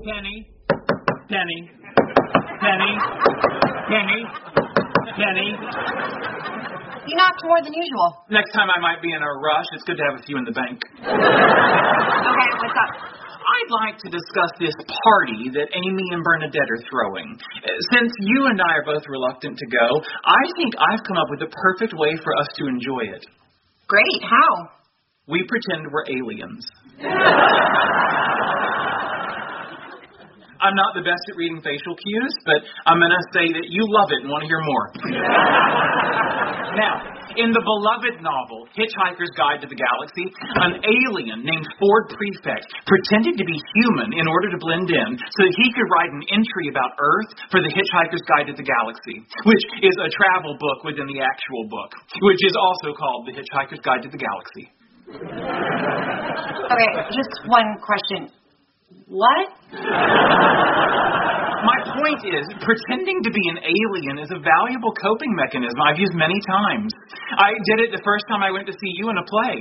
Penny. Penny. Penny. Penny. Penny. You knocked more than usual. Next time I might be in a rush. It's good to have a few in the bank. Okay, what's up? I'd like to discuss this party that Amy and Bernadette are throwing. Since you and I are both reluctant to go, I think I've come up with the perfect way for us to enjoy it. Great, how? We pretend we're aliens. I'm not the best at reading facial cues, but I'm going to say that you love it and want to hear more. Now, in the beloved novel, Hitchhiker's Guide to the Galaxy, an alien named Ford Prefect pretended to be human in order to blend in so that he could write an entry about Earth for the Hitchhiker's Guide to the Galaxy, which is a travel book within the actual book, which is also called the Hitchhiker's Guide to the Galaxy. Okay, just one question. What? My point is, pretending to be an alien is a valuable coping mechanism I've used many times. I did it the first time I went to see you in a play.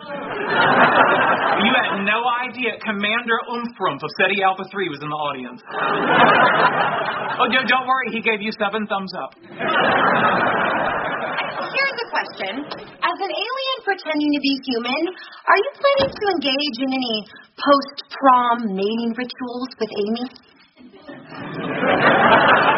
You had no idea Commander Umfrump of SETI Alpha 3 was in the audience. Oh, don't worry, he gave you 7 thumbs up. Here's a question. As an alien pretending to be human, are you planning to engage in any post-prom mating rituals with Amy?